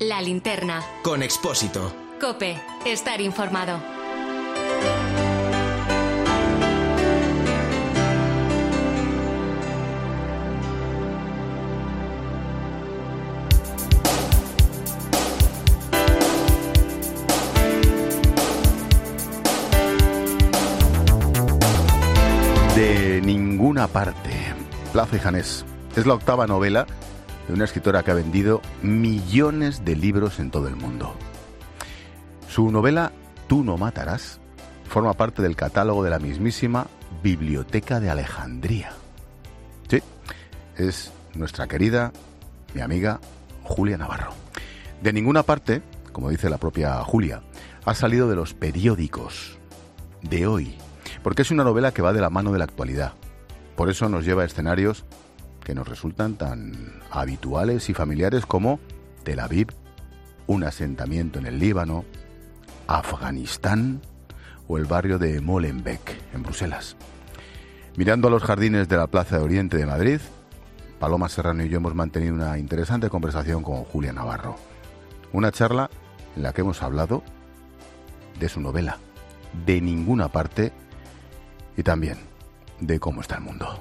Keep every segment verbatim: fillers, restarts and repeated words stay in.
La Linterna. Con Expósito. COPE. Estar informado. De ninguna parte. Plaza y Janés es la octava novela de una escritora que ha vendido millones de libros en todo el mundo. Su novela Tú no matarás forma parte del catálogo de la mismísima Biblioteca de Alejandría. Sí, es nuestra querida, mi amiga Julia Navarro. De ninguna parte, como dice la propia Julia, ha salido de los periódicos de hoy, porque es una novela que va de la mano de la actualidad. Por eso nos lleva a escenarios que nos resultan tan habituales y familiares como Tel Aviv, un asentamiento en el Líbano, Afganistán o el barrio de Molenbeek, en Bruselas. Mirando a los jardines de la Plaza de Oriente de Madrid, Paloma Serrano y yo hemos mantenido una interesante conversación con Julia Navarro. Una charla en la que hemos hablado de su novela, De ninguna parte, y también de cómo está el mundo.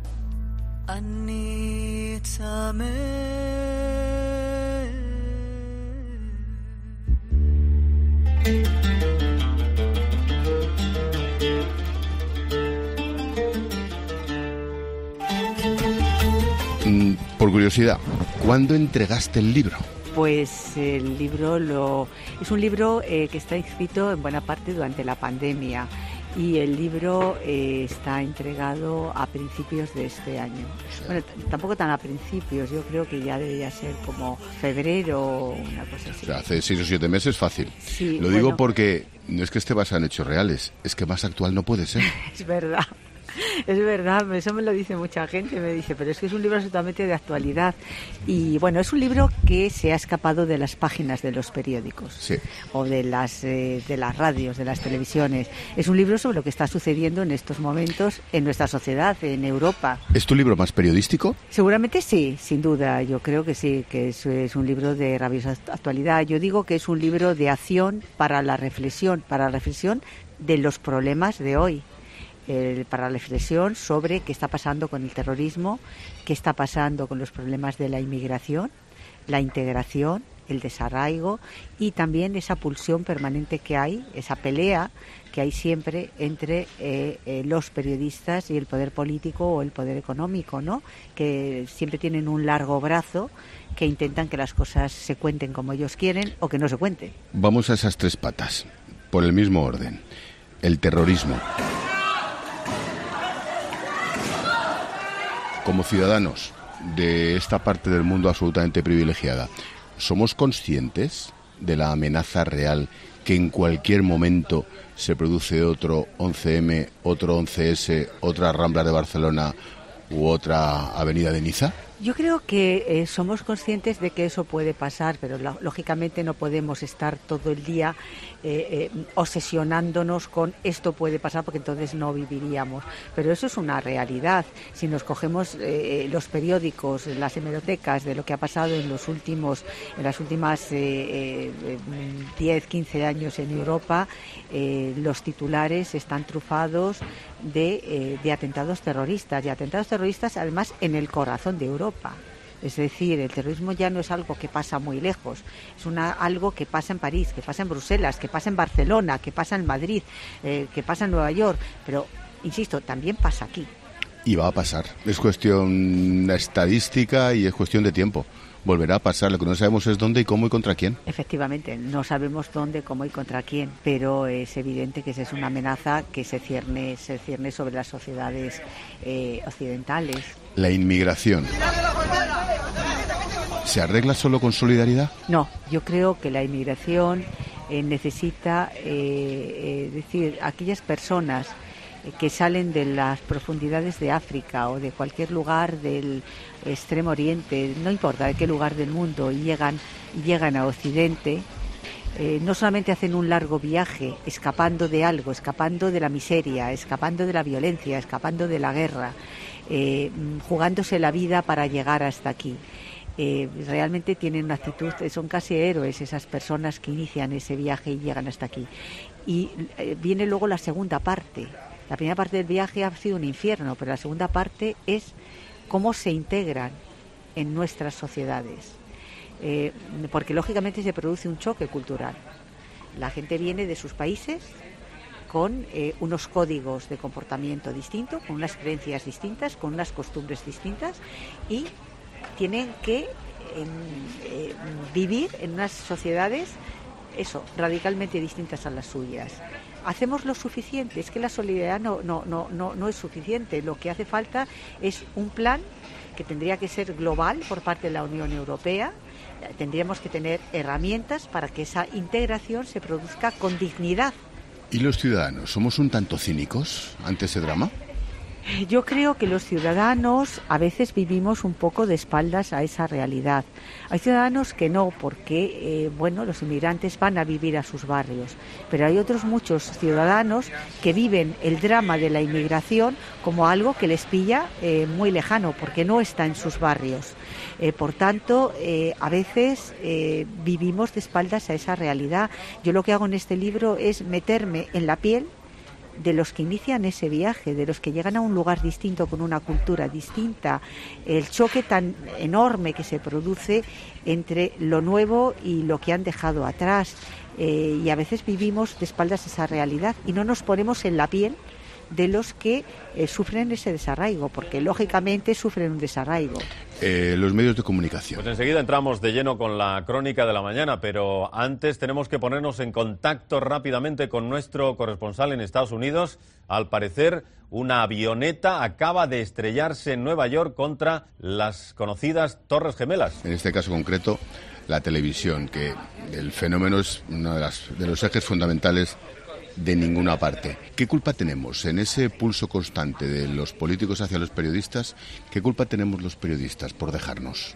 Mm, por curiosidad, ¿cuándo entregaste el libro? Pues el libro lo es un libro eh, que está escrito en buena parte durante la pandemia. Y el libro eh, está entregado a principios de este año. Sí. Bueno, t- tampoco tan a principios, yo creo que ya debería ser como febrero o una cosa así. O sea, hace seis o siete meses fácil. Sí, Lo bueno, digo porque no es que esté basado en hechos reales, es que más actual no puede ser. Es verdad. Es verdad, eso me lo dice mucha gente, me dice, pero es que es un libro absolutamente de actualidad. Y bueno, es un libro que se ha escapado de las páginas de los periódicos, sí, o de las, eh, de las radios, de las televisiones. Es un libro sobre lo que está sucediendo en estos momentos en nuestra sociedad, en Europa. ¿Es tu libro más periodístico? Seguramente sí, sin duda. Yo creo que sí, que es, es un libro de rabiosa actualidad. Yo digo que es un libro de acción para la reflexión, para la reflexión de los problemas de hoy. Eh, para la reflexión sobre qué está pasando con el terrorismo, qué está pasando con los problemas de la inmigración, la integración, el desarraigo y también esa pulsión permanente que hay, esa pelea que hay siempre entre eh, eh, los periodistas y el poder político o el poder económico, ¿no? Que siempre tienen un largo brazo, que intentan que las cosas se cuenten como ellos quieren o que no se cuenten. Vamos a esas tres patas, por el mismo orden. El terrorismo. Como ciudadanos de esta parte del mundo absolutamente privilegiada, ¿somos conscientes de la amenaza real que en cualquier momento se produce otro once eme, otro once ese, otra Rambla de Barcelona u otra avenida de Niza? Yo creo que eh, somos conscientes de que eso puede pasar, pero lo, lógicamente no podemos estar todo el día eh, eh, obsesionándonos con esto puede pasar, porque entonces no viviríamos. Pero eso es una realidad. Si nos cogemos eh, los periódicos, las hemerotecas de lo que ha pasado en los últimos, en las últimas eh, eh, diez, quince años en Europa, eh, los titulares están trufados de, eh, de atentados terroristas, y atentados terroristas además en el corazón de Europa. Es decir, el terrorismo ya no es algo que pasa muy lejos, es una, algo que pasa en París, que pasa en Bruselas, que pasa en Barcelona, que pasa en Madrid, eh, que pasa en Nueva York, pero, insisto, también pasa aquí. Y va a pasar. Es cuestión estadística y es cuestión de tiempo. Volverá a pasar. Lo que no sabemos es dónde y cómo y contra quién. Efectivamente, no sabemos dónde, cómo y contra quién, pero es evidente que esa es una amenaza que se cierne, se cierne sobre las sociedades eh, occidentales. La inmigración. ¿Se arregla solo con solidaridad? No, yo creo que la inmigración eh, necesita, eh, eh, decir, aquellas personas que salen de las profundidades de África o de cualquier lugar del Extremo Oriente, no importa de qué lugar del mundo, y llegan, llegan a Occidente, eh, no solamente hacen un largo viaje escapando de algo, escapando de la miseria, escapando de la violencia, escapando de la guerra, eh, jugándose la vida para llegar hasta aquí. eh, realmente tienen una actitud, son casi héroes esas personas que inician ese viaje y llegan hasta aquí. Y eh, viene luego la segunda parte. La primera parte del viaje ha sido un infierno, pero la segunda parte es cómo se integran en nuestras sociedades. Eh, porque lógicamente se produce un choque cultural. La gente viene de sus países con eh, unos códigos de comportamiento distintos, con unas creencias distintas, con unas costumbres distintas, y tienen que en, eh, vivir en unas sociedades, eso, radicalmente distintas a las suyas. ¿Hacemos lo suficiente? Es que la solidaridad no, no, no, no, no es suficiente. Lo que hace falta es un plan que tendría que ser global por parte de la Unión Europea. Tendríamos que tener herramientas para que esa integración se produzca con dignidad. ¿Y los ciudadanos? ¿Somos un tanto cínicos ante ese drama? Yo creo que los ciudadanos a veces vivimos un poco de espaldas a esa realidad. Hay ciudadanos que no, porque eh, bueno, los inmigrantes van a vivir a sus barrios, pero hay otros muchos ciudadanos que viven el drama de la inmigración como algo que les pilla eh, muy lejano, porque no está en sus barrios. Eh, por tanto, eh, a veces eh, vivimos de espaldas a esa realidad. Yo lo que hago en este libro es meterme en la piel de los que inician ese viaje, de los que llegan a un lugar distinto, con una cultura distinta, el choque tan enorme que se produce entre lo nuevo y lo que han dejado atrás. Eh, y a veces vivimos de espaldas a esa realidad y no nos ponemos en la piel de los que eh, sufren ese desarraigo, porque lógicamente sufren un desarraigo. Eh, los medios de comunicación. Pues enseguida entramos de lleno con la crónica de la mañana, pero antes tenemos que ponernos en contacto rápidamente con nuestro corresponsal en Estados Unidos. Al parecer, una avioneta acaba de estrellarse en Nueva York contra las conocidas Torres Gemelas. En este caso concreto, la televisión, que el fenómeno es uno de, las, de los ejes fundamentales de ninguna parte. ¿Qué culpa tenemos en ese pulso constante de los políticos hacia los periodistas? ¿Qué culpa tenemos los periodistas por dejarnos?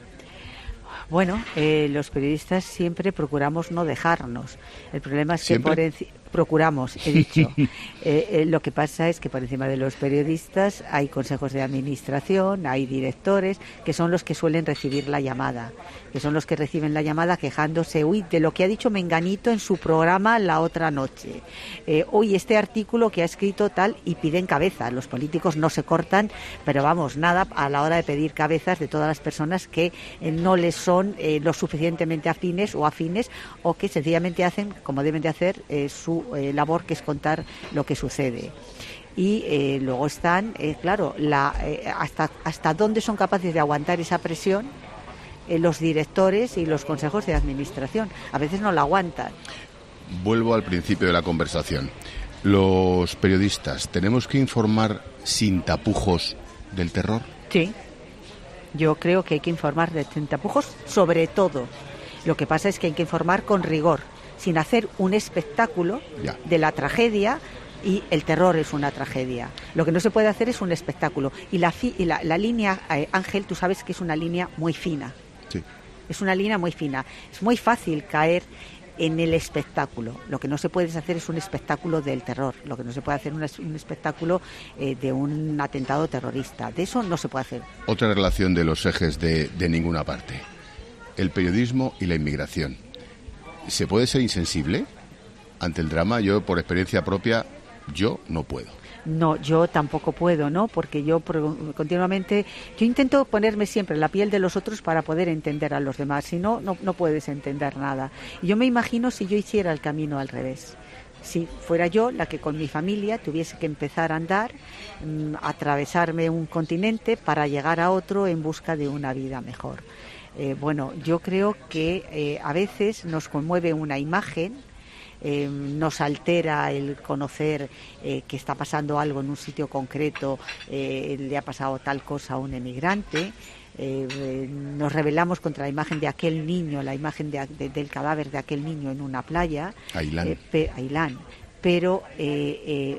Bueno, eh, los periodistas siempre procuramos no dejarnos. El problema es que ¿Siempre? por encima... Procuramos, he dicho. eh, eh, lo que pasa es que por encima de los periodistas hay consejos de administración, hay directores, que son los que suelen recibir la llamada, que son los que reciben la llamada quejándose, uy, de lo que ha dicho Menganito en su programa la otra noche. Eh, uy, este artículo que ha escrito tal, y piden cabezas. Los políticos no se cortan, pero vamos, nada a la hora de pedir cabezas de todas las personas que eh, no les son eh, lo suficientemente afines o afines, o que sencillamente hacen, como deben de hacer, eh, su Eh, labor, que es contar lo que sucede. Y eh, luego están, eh, claro, la, eh, hasta, hasta dónde son capaces de aguantar esa presión eh, los directores y los consejos de administración. A veces no la aguantan. Vuelvo al principio de la conversación. Los periodistas, ¿tenemos que informar sin tapujos del terror? Sí. Yo creo que hay que informar de sin tapujos, sobre todo. Lo que pasa es que hay que informar con rigor, sin hacer un espectáculo ya. de la tragedia, y el terror es una tragedia. Lo que no se puede hacer es un espectáculo. Y la, fi, y la, la línea, eh, Ángel, tú sabes que es una línea muy fina. Sí. Es una línea muy fina. Es muy fácil caer en el espectáculo. Lo que no se puede hacer es un espectáculo del terror. Lo que no se puede hacer es un, un espectáculo eh, de un atentado terrorista. De eso no se puede hacer. Otra relación de los ejes de, de ninguna parte. El periodismo y la inmigración. ¿Se puede ser insensible ante el drama? Yo, por experiencia propia, yo no puedo. No, yo tampoco puedo, ¿no? Porque yo continuamente, yo intento ponerme siempre en la piel de los otros para poder entender a los demás. Si no, no, no puedes entender nada. Y yo me imagino si yo hiciera el camino al revés. Si fuera yo la que con mi familia tuviese que empezar a andar, mmm, atravesarme un continente para llegar a otro en busca de una vida mejor. Eh, bueno, yo creo que eh, a veces nos conmueve una imagen, eh, nos altera el conocer eh, que está pasando algo en un sitio concreto, eh, le ha pasado tal cosa a un emigrante, eh, eh, nos rebelamos contra la imagen de aquel niño, la imagen de, de, del cadáver de aquel niño en una playa, Ailán. Eh, pe, Ailán. Pero eh, eh,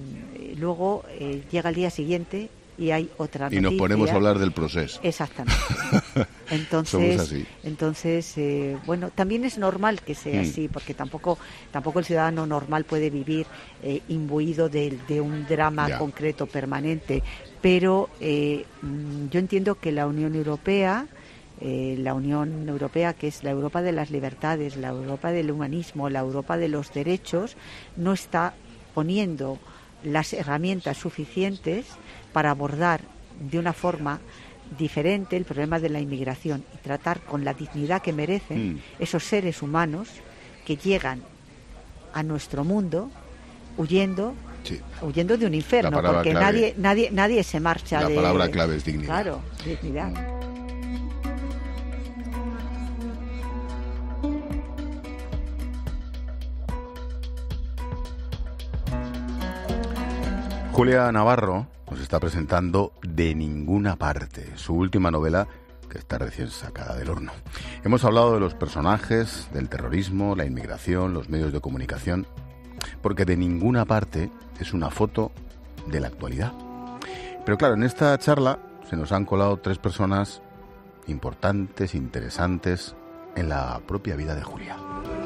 luego eh, llega el día siguiente y hay otra noticia. Y nos ponemos a hablar del proceso. Exactamente. Entonces, Somos así. entonces eh, bueno, también es normal que sea mm. así, porque tampoco tampoco el ciudadano normal puede vivir eh, imbuido de, de un drama ya. concreto, permanente. Pero eh, yo entiendo que la Unión Europea eh, la Unión Europea, que es la Europa de las libertades, la Europa del humanismo, la Europa de los derechos, no está poniendo las herramientas suficientes para abordar de una forma diferente el problema de la inmigración y tratar con la dignidad que merecen mm. esos seres humanos que llegan a nuestro mundo huyendo sí. huyendo de un infierno, porque clave, nadie nadie nadie se marcha la de... La palabra clave es dignidad. Claro, dignidad. Julia Navarro nos está presentando De ninguna parte, su última novela que está recién sacada del horno. Hemos hablado de los personajes, del terrorismo, la inmigración, los medios de comunicación, porque De ninguna parte es una foto de la actualidad. Pero claro, en esta charla se nos han colado tres personas importantes, interesantes en la propia vida de Julia.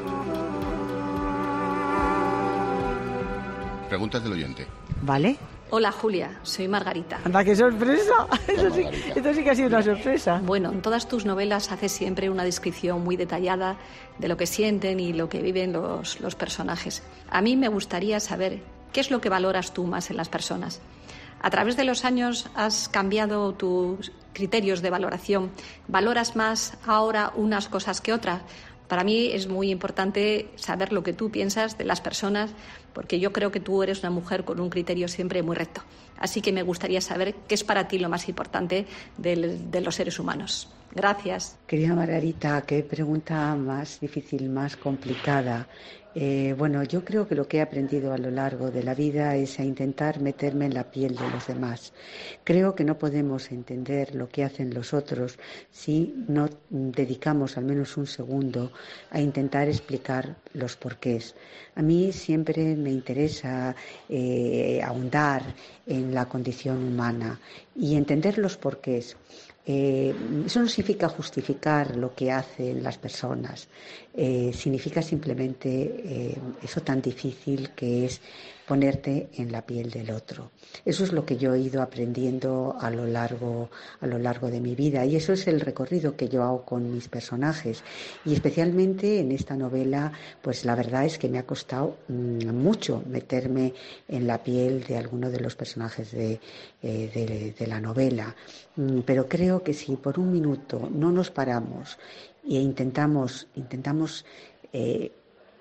Preguntas del oyente. Vale. Hola Julia, soy Margarita. ¡Anda, qué sorpresa! Eso sí, esto sí que ha sido una sorpresa. Bueno, en todas tus novelas haces siempre una descripción muy detallada de lo que sienten y lo que viven los, los personajes. A mí me gustaría saber qué es lo que valoras tú más en las personas. A través de los años has cambiado tus criterios de valoración. ¿Valoras más ahora unas cosas que otras? Para mí es muy importante saber lo que tú piensas de las personas, porque yo creo que tú eres una mujer con un criterio siempre muy recto. Así que me gustaría saber qué es para ti lo más importante de, de los seres humanos. Gracias. Querida Margarita, qué pregunta más difícil, más complicada. Eh, bueno, yo creo que lo que he aprendido a lo largo de la vida es a intentar meterme en la piel de los demás. Creo que no podemos entender lo que hacen los otros si no dedicamos al menos un segundo a intentar explicar los porqués. A mí siempre me interesa eh, ahondar en la condición humana y entender los porqués. Eh, eso no significa justificar lo que hacen las personas, eh, significa simplemente eh, eso tan difícil que es ponerte en la piel del otro. Eso es lo que yo he ido aprendiendo a lo largo, a lo largo de mi vida, y eso es el recorrido que yo hago con mis personajes. Y especialmente en esta novela, pues la verdad es que me ha costado mmm, mucho meterme en la piel de alguno de los personajes de, eh, de, de la novela. Mm, pero creo que si por un minuto no nos paramos e intentamos, intentamos eh,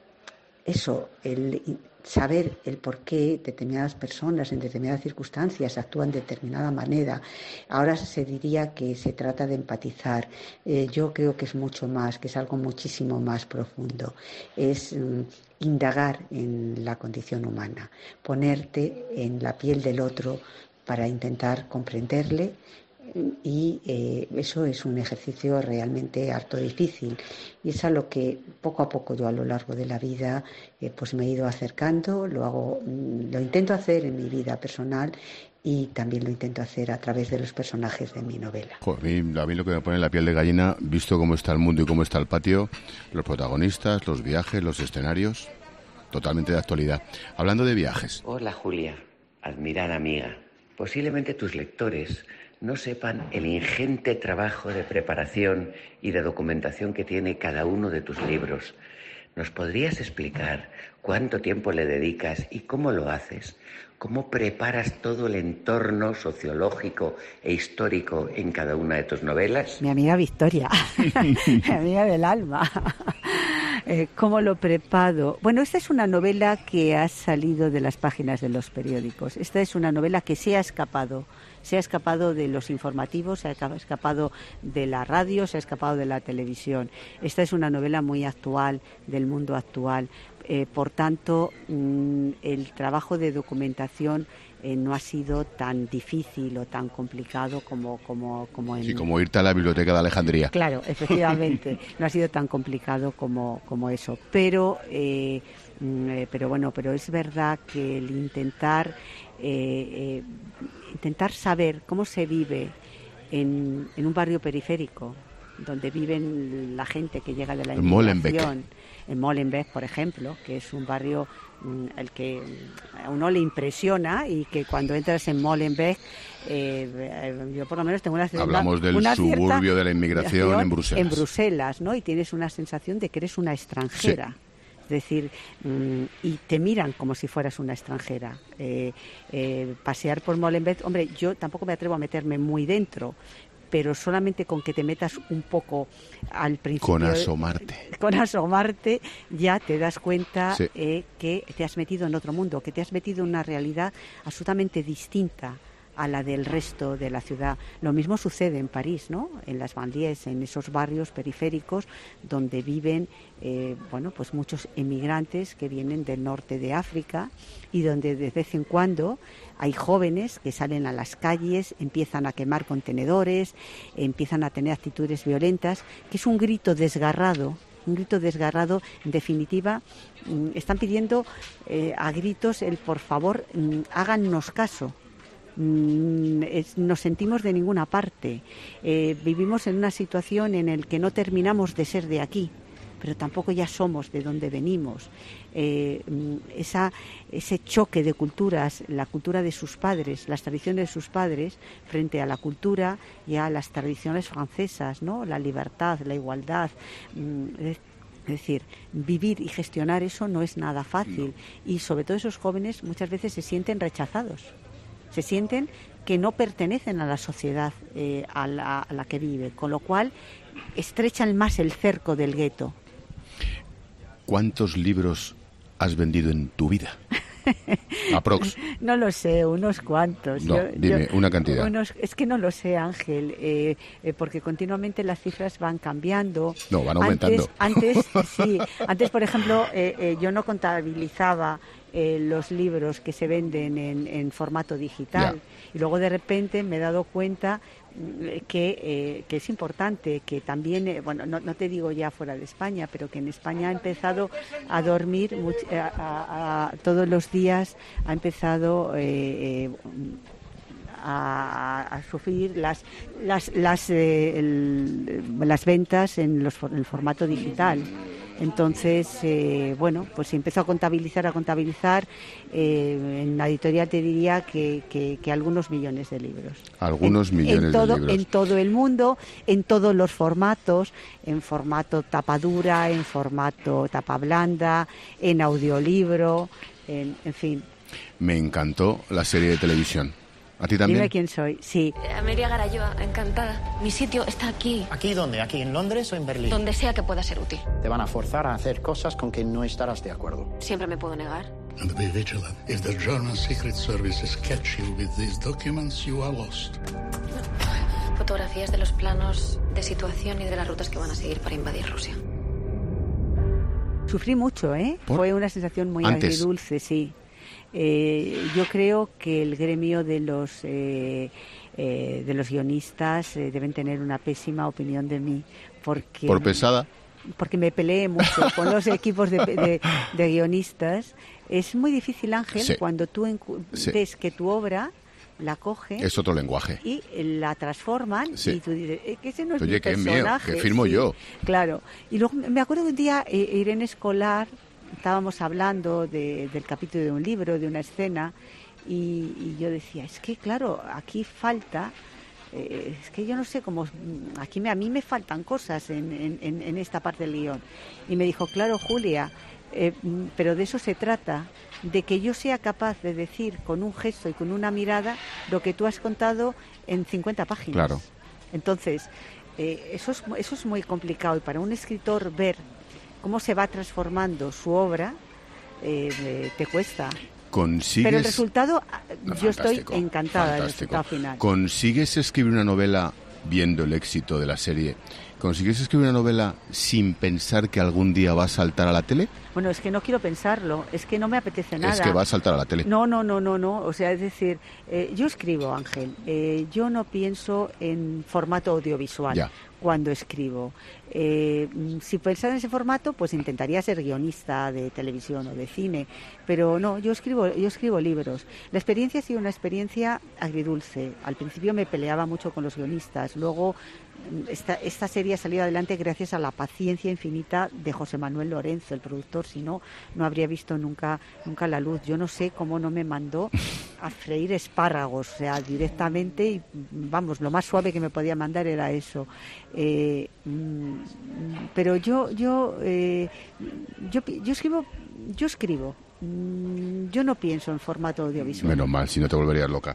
eso, el saber el por qué determinadas personas en determinadas circunstancias actúan de determinada manera. Ahora se diría que se trata de empatizar. Eh, yo creo que es mucho más, que es algo muchísimo más profundo. Es um, indagar en la condición humana, ponerte en la piel del otro para intentar comprenderle. Y eh, eso es un ejercicio realmente harto difícil, y es a lo que poco a poco yo a lo largo de la vida eh, pues me he ido acercando. Lo hago, lo intento hacer en mi vida personal y también lo intento hacer a través de los personajes de mi novela. Joder, a, mí, a mí lo que me pone la piel de gallina, visto cómo está el mundo y cómo está el patio, los protagonistas, los viajes, los escenarios, totalmente de actualidad. Hablando de viajes. Hola Julia, admirada amiga. Posiblemente tus lectores no sepan el ingente trabajo de preparación y de documentación que tiene cada uno de tus libros. ¿Nos podrías explicar cuánto tiempo le dedicas y cómo lo haces? ¿Cómo preparas todo el entorno sociológico e histórico en cada una de tus novelas? Mi amiga Victoria, mi amiga del alma. Eh, ¿Cómo lo preparo? Bueno, esta es una novela que ha salido de las páginas de los periódicos. Esta es una novela que se ha escapado. Se ha escapado de los informativos, se ha escapado de la radio, se ha escapado de la televisión. Esta es una novela muy actual, del mundo actual. Eh, por tanto, mmm, el trabajo de documentación eh, no ha sido tan difícil o tan complicado como, como, como en... Sí, como irte a la biblioteca de Alejandría. Claro, efectivamente, no ha sido tan complicado como, como eso. Pero, eh, eh, pero bueno, pero es verdad que el intentar... Eh, eh, intentar saber cómo se vive en, en un barrio periférico, donde viven la gente que llega de la Molenbeek. inmigración. En Molenbeek, por ejemplo, que es un barrio mm, el que a uno le impresiona y que cuando entras en Molenbeek, eh, yo por lo menos tengo una Hablamos del una suburbio de la inmigración en Bruselas. En Bruselas, ¿no? Y tienes una sensación de que eres una extranjera. Sí. Es decir, mmm, y te miran como si fueras una extranjera. Eh, eh, pasear por Molenbeek, hombre, yo tampoco me atrevo a meterme muy dentro, pero solamente con que te metas un poco al principio... Con asomarte. Con asomarte ya te das cuenta sí. eh, que te has metido en otro mundo, que te has metido en una realidad absolutamente distinta a la del resto de la ciudad. Lo mismo sucede en París, ¿no? En las banlieues, en esos barrios periféricos donde viven, eh, bueno, pues muchos emigrantes que vienen del norte de África y donde de vez en cuando hay jóvenes que salen a las calles, empiezan a quemar contenedores, empiezan a tener actitudes violentas, que es un grito desgarrado. Un grito desgarrado, en definitiva, están pidiendo eh, a gritos el por favor, hágannos caso. Nos sentimos de ninguna parte. Eh, vivimos en una situación en la que no terminamos de ser de aquí, pero tampoco ya somos de donde venimos. Eh, esa, ese choque de culturas, la cultura de sus padres, las tradiciones de sus padres, frente a la cultura y a las tradiciones francesas, ¿no? La libertad, la igualdad. Es decir, vivir y gestionar eso no es nada fácil. Y sobre todo esos jóvenes muchas veces se sienten rechazados. Se sienten que no pertenecen a la sociedad eh, a, la, a la que vive, con lo cual estrechan más el cerco del gueto. ¿Cuántos libros has vendido en tu vida? Aprox. No lo sé, unos cuantos. No, yo, dime, yo, una cantidad. Unos, es que no lo sé, Ángel, eh, eh, porque continuamente las cifras van cambiando. No, van aumentando. Antes, antes sí, antes, por ejemplo, eh, eh, yo no contabilizaba eh, los libros que se venden en, en formato digital. Ya. Y luego de repente me he dado cuenta que, eh, que es importante, que también, eh, bueno, no, no te digo ya fuera de España, pero que en España ha empezado a dormir much, a, a, a, todos los días, ha empezado eh, eh, a, a sufrir las las las, eh, el, las ventas en, los, en el formato digital. Entonces, eh, bueno, pues empezó a contabilizar, a contabilizar. Eh, en la editorial te diría que, que, que algunos millones de libros. Algunos en, millones en todo, de libros. En todo el mundo, en todos los formatos, en formato tapa dura, en formato tapa blanda, en audiolibro, en, en fin. Me encantó la serie de televisión. ¿A ti también? Dime quién soy, sí. Amelia Garayoa, encantada. Mi sitio está aquí. ¿Aquí dónde? ¿Aquí en Londres o en Berlín? Donde sea que pueda ser útil. Te van a forzar a hacer cosas con que no estarás de acuerdo. Siempre me puedo negar. And be vigilant. If the German Secret Services catch you with these documents, you are lost. Fotografías de los planos de situación y de las rutas que van a seguir para invadir Rusia. Sufrí mucho, ¿eh? ¿Por? Fue una sensación muy Antes. agridulce, sí. Eh, yo creo que el gremio de los eh, eh, de los guionistas eh, deben tener una pésima opinión de mí, porque por pesada, porque me peleé mucho con los equipos de, de, de guionistas. Es muy difícil, Ángel, sí. cuando tú encu- sí. ves que tu obra la cogen es otro lenguaje y la transforman, sí. Y tú dices, eh, que ese no es Oye, mi que es personaje, mío, que firmo sí, yo. Claro. Y luego me acuerdo que un día eh, Irene Escolar, estábamos hablando de, del capítulo de un libro, de una escena, y, y yo decía, es que claro, aquí falta, eh, es que yo no sé cómo, aquí me, a mí me faltan cosas en, en, en esta parte del guión. Y me dijo, claro, Julia, eh, pero de eso se trata, de que yo sea capaz de decir con un gesto y con una mirada lo que tú has contado en cincuenta páginas. Claro. Entonces, eh, eso es, eso es muy complicado, y para un escritor ver cómo se va transformando su obra, eh, te cuesta. ¿Consigues... Pero el resultado, no, yo estoy fantástico, encantada del fantástico. resultado final. ¿Consigues escribir una novela viendo el éxito de la serie? ¿Consigues escribir una novela sin pensar que algún día va a saltar a la tele? Bueno, es que no quiero pensarlo, es que no me apetece nada. Es que va a saltar a la tele. No, no, no, no, no. O sea, es decir, eh, yo escribo, Ángel, eh, yo no pienso en formato audiovisual. Ya. Cuando escribo. Eh, si pensara en ese formato, pues intentaría ser guionista de televisión o de cine, pero no, yo escribo, yo escribo libros. La experiencia ha sido una experiencia agridulce. Al principio me peleaba mucho con los guionistas, luego esta, esta serie ha salido adelante gracias a la paciencia infinita de José Manuel Lorenzo, el productor, si no, no habría visto nunca, nunca la luz. Yo no sé cómo no me mandó a freír espárragos, o sea, directamente, y vamos, lo más suave que me podía mandar era eso. Eh, pero yo yo, eh, yo yo escribo yo escribo yo no pienso en formato audiovisual. Menos mal, si no te volverías loca.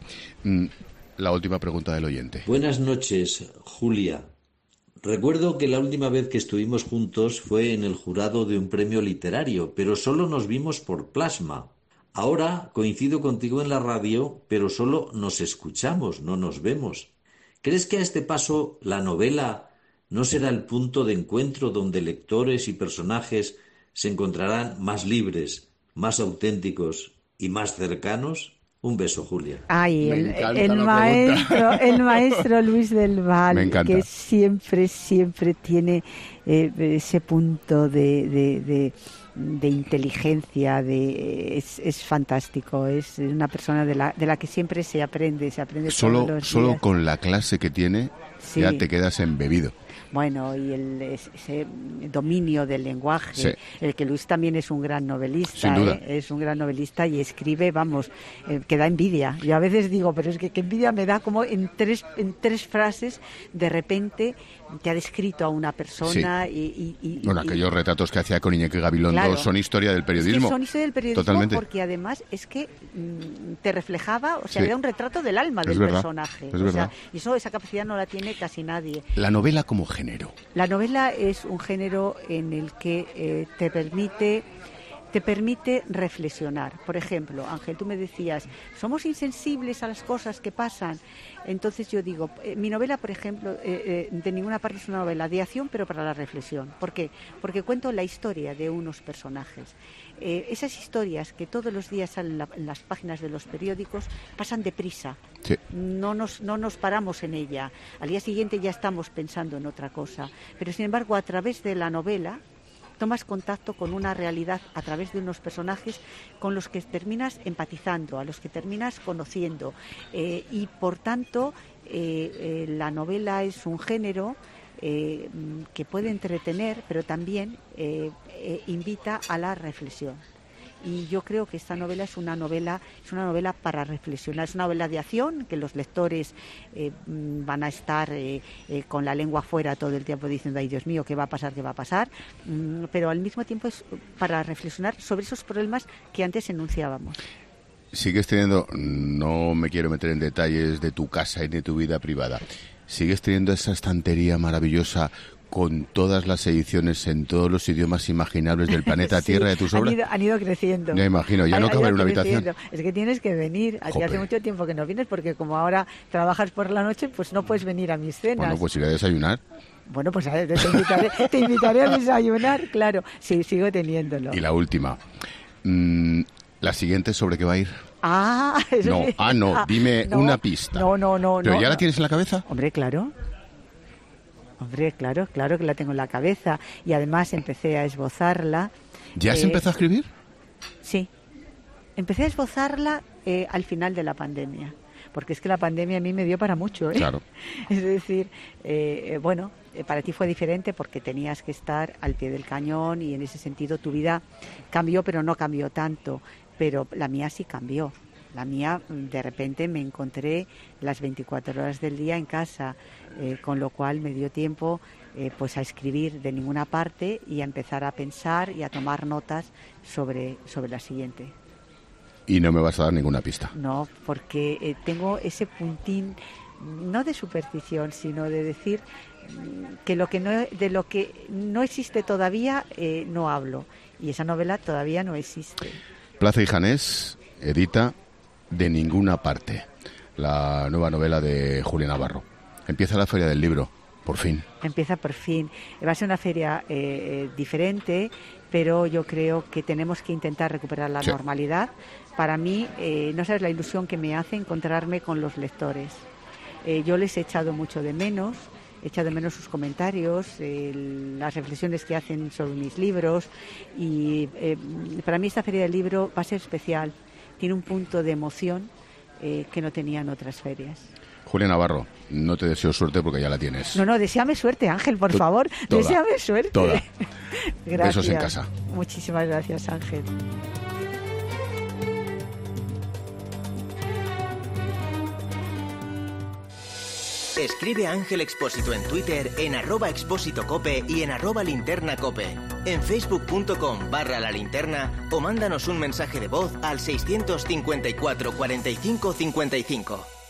La última pregunta del oyente. Buenas noches, Julia. Recuerdo que la última vez que estuvimos juntos fue en el jurado de un premio literario, pero solo nos vimos por plasma. Ahora coincido contigo en la radio, pero solo nos escuchamos, no nos vemos. ¿Crees que a este paso la novela no será el punto de encuentro donde lectores y personajes se encontrarán más libres, más auténticos y más cercanos? Un beso, Julia. Ay, el, el maestro, el maestro Luis del Val, que siempre, siempre tiene eh, ese punto de, de, de, de inteligencia, de es, es fantástico, es una persona de la, de la que siempre se aprende, se aprende solo, todos los días. Solo con la clase que tiene, sí. Ya te quedas embebido. Bueno, y el, ese dominio del lenguaje, sí. El que Luis también es un gran novelista, sin duda. ¿eh? Es un gran novelista y escribe, vamos, eh, que da envidia. Yo a veces digo, pero es que qué envidia me da como en tres en tres frases de repente te ha descrito a una persona sí. y, y, y... Bueno, y, aquellos retratos que hacía con Iñaki Gabilondo claro, son historia del periodismo. Es que son historia del periodismo. Totalmente. Porque además es que mmm, te reflejaba, o sea, sí. Era un retrato del alma es del verdad, personaje. Es o verdad. Sea, y eso, esa capacidad no la tiene casi nadie. La novela como género. La novela es un género en el que eh, te permite te permite reflexionar. Por ejemplo, Ángel, tú me decías, somos insensibles a las cosas que pasan. Entonces yo digo, eh, mi novela, por ejemplo, eh, eh, de ninguna parte es una novela de acción, pero para la reflexión. ¿Por qué? Porque cuento la historia de unos personajes. Eh, esas historias que todos los días salen la, en las páginas de los periódicos pasan deprisa. Sí. No nos, no nos paramos en ella. Al día siguiente ya estamos pensando en otra cosa. Pero, sin embargo, a través de la novela tomas contacto con una realidad a través de unos personajes con los que terminas empatizando, a los que terminas conociendo. Eh, y, por tanto, eh, eh, la novela es un género eh, que puede entretener, pero también eh, eh, invita a la reflexión. Y yo creo que esta novela es una novela es una novela para reflexionar, es una novela de acción que los lectores eh, van a estar eh, eh, con la lengua afuera todo el tiempo diciendo, ay Dios mío, ¿qué va a pasar, qué va a pasar? Mm, pero al mismo tiempo es para reflexionar sobre esos problemas que antes enunciábamos. Sigues teniendo, no me quiero meter en detalles de tu casa y de tu vida privada, sigues teniendo esa estantería maravillosa con todas las ediciones en todos los idiomas imaginables del planeta sí, Tierra de tus obras. Han ido, han ido creciendo. Ya imagino, ya han, no cabe en una habitación. Es que tienes que venir. Aquí hace mucho tiempo que no vienes porque como ahora trabajas por la noche, pues no puedes venir a mis cenas. Bueno, pues iré a desayunar. Bueno, pues a ver, te invitaré, te invitaré a desayunar, claro. Sí, sigo teniéndolo. Y la última. Mm, ¿la siguiente sobre qué va a ir? Ah, eso no, sí. ah, no, dime no, una pista. No, no, no. ¿Pero no, ya no. la tienes en la cabeza? Hombre, claro. Hombre, claro, claro que la tengo en la cabeza. Y además empecé a esbozarla. ¿Ya has eh, empezado a escribir? Sí. Empecé a esbozarla eh, al final de la pandemia. Porque es que la pandemia a mí me dio para mucho, ¿eh? Claro. Es decir, eh, bueno, eh, para ti fue diferente porque tenías que estar al pie del cañón y en ese sentido tu vida cambió, pero no cambió tanto. Pero la mía sí cambió. La mía, de repente, me encontré las veinticuatro horas del día en casa, eh, con lo cual me dio tiempo eh, pues a escribir de ninguna parte y a empezar a pensar y a tomar notas sobre, sobre la siguiente. Y no me vas a dar ninguna pista. No, porque eh, tengo ese puntín, no de superstición, sino de decir que, lo que no, de lo que no existe todavía eh, no hablo. Y esa novela todavía no existe. Plaza y Janés edita De ninguna parte, la nueva novela de Julia Navarro. Empieza la Feria del Libro. Por fin. Empieza por fin. Va a ser una feria eh, diferente, pero yo creo que tenemos que intentar recuperar la sí. normalidad. Para mí, eh, no sabes la ilusión que me hace encontrarme con los lectores. Eh, yo les he echado mucho de menos, he echado de menos sus comentarios, eh, las reflexiones que hacen sobre mis libros, y eh, para mí esta feria del libro va a ser especial. Tiene un punto de emoción eh, que no tenían otras ferias. Julia Navarro, no te deseo suerte porque ya la tienes. No, no, deséame suerte, Ángel, por favor. Toda, deséame suerte. Toda. Gracias. Besos en casa. Muchísimas gracias, Ángel. Escribe a Ángel Expósito en Twitter, en arroba expósito cope y en arroba linterna cope. En facebook.com barra la linterna o mándanos un mensaje de voz al seiscientos cincuenta y cuatro cuarenta y cinco cincuenta y cinco.